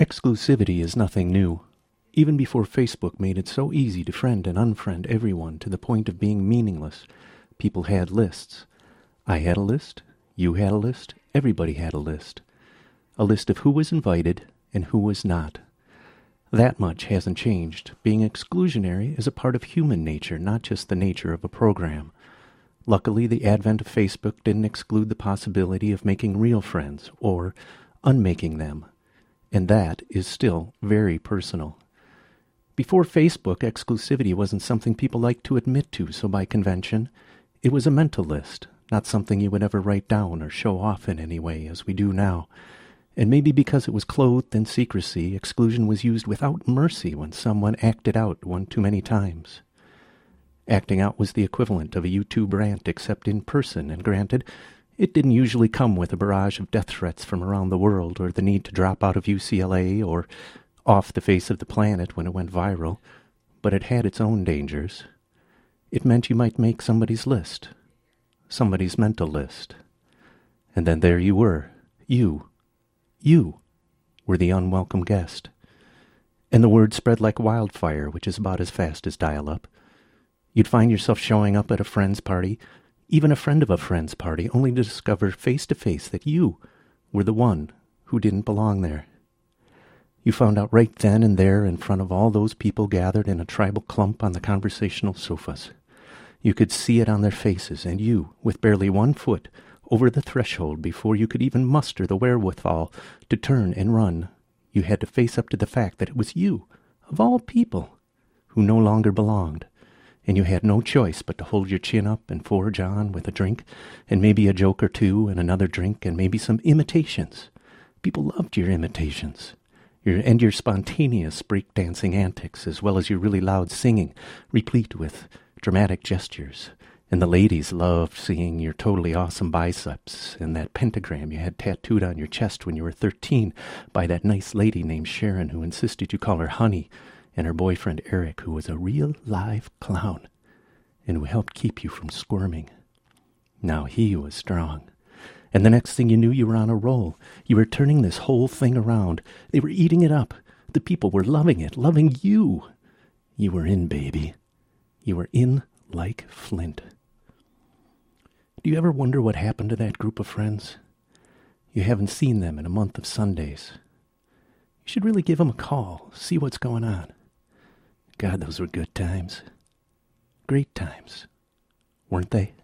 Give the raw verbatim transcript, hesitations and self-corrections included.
Exclusivity is nothing new. Even before Facebook made it so easy to friend and unfriend everyone to the point of being meaningless, people had lists. I had a list, you had a list, everybody had a list. A list of who was invited and who was not. That much hasn't changed. Being exclusionary is a part of human nature, not just the nature of a program. Luckily, the advent of Facebook didn't exclude the possibility of making real friends, or unmaking them. And that is still very personal. Before Facebook, exclusivity wasn't something people liked to admit to, so by convention, it was a mental list, not something you would ever write down or show off in any way, as we do now. And maybe because it was clothed in secrecy, exclusion was used without mercy when someone acted out one too many times. Acting out was the equivalent of a YouTube rant, except in person, and granted, it didn't usually come with a barrage of death threats from around the world, or the need to drop out of U C L A, or off the face of the planet when it went viral, but it had its own dangers. It meant you might make somebody's list, somebody's mental list. And then there you were, you, you were the unwelcome guest. And the word spread like wildfire, which is about as fast as dial-up. You'd find yourself showing up at a friend's party, even a friend of a friend's party, only to discover face-to-face that you were the one who didn't belong there. You found out right then and there in front of all those people gathered in a tribal clump on the conversational sofas. You could see it on their faces, and you, with barely one foot over the threshold before you could even muster the wherewithal to turn and run, you had to face up to the fact that it was you, of all people, who no longer belonged. And you had no choice but to hold your chin up and forge on with a drink, and maybe a joke or two, and another drink, and maybe some imitations. People loved your imitations, your, and your spontaneous breakdancing antics, as well as your really loud singing, replete with dramatic gestures. And the ladies loved seeing your totally awesome biceps, and that pentagram you had tattooed on your chest when you were thirteen by that nice lady named Sharon who insisted you call her honey, and her boyfriend Eric, who was a real live clown, and who helped keep you from squirming. Now he was strong. And the next thing you knew, you were on a roll. You were turning this whole thing around. They were eating it up. The people were loving it, loving you. You were in, baby. You were in like flint. Do you ever wonder what happened to that group of friends? You haven't seen them in a month of Sundays. You should really give them a call, see what's going on. God, those were good times. Great times, weren't they?